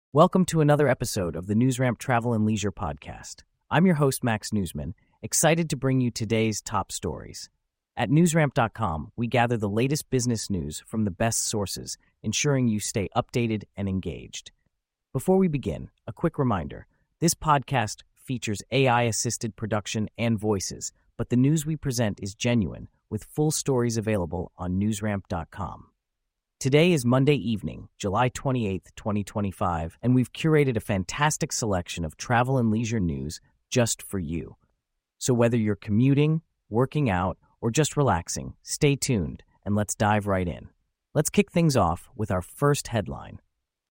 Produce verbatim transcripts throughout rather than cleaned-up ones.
Welcome to another episode of the NewsRamp Travel and Leisure Podcast. I'm your host, Max Newsman, excited to bring you today's top stories. At newsramp dot com, we gather the latest business news from the best sources, ensuring you stay updated and engaged. Before we begin, a quick reminder. This podcast features A I-assisted production and voices, but the news we present is genuine, with full stories available on newsramp dot com. Today is Monday evening, July twenty-eighth, twenty twenty-five, and we've curated a fantastic selection of travel and leisure news just for you. So whether you're commuting, working out, or just relaxing, stay tuned and let's dive right in. Let's kick things off with our first headline.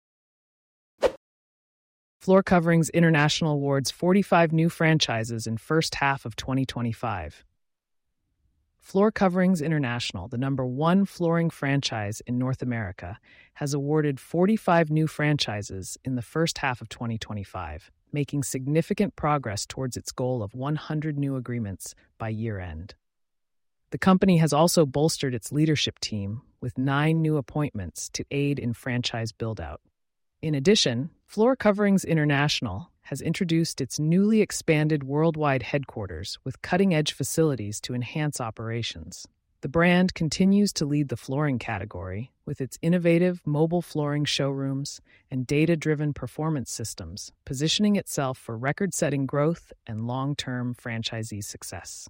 Floor Coverings International awards forty-five new franchises in first half of twenty twenty-five. Floor Coverings International, the number one flooring franchise in North America, has awarded forty-five new franchises in the first half of twenty twenty-five, making significant progress towards its goal of one hundred new agreements by year-end. The company has also bolstered its leadership team with nine new appointments to aid in franchise build-out. In addition, Floor Coverings International has introduced its newly expanded worldwide headquarters with cutting-edge facilities to enhance operations. The brand continues to lead the flooring category with its innovative mobile flooring showrooms and data-driven performance systems, positioning itself for record-setting growth and long-term franchisee success.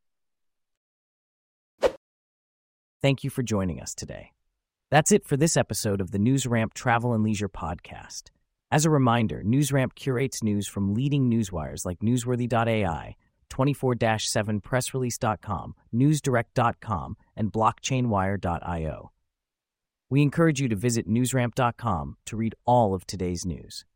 Thank you for joining us today. That's it for this episode of the NewsRamp Travel and Leisure Podcast. As a reminder, NewsRamp curates news from leading newswires like newsworthy dot A I, twenty-four seven press release dot com, newsdirect dot com, and blockchain wire dot io. We encourage you to visit newsramp dot com to read all of today's news.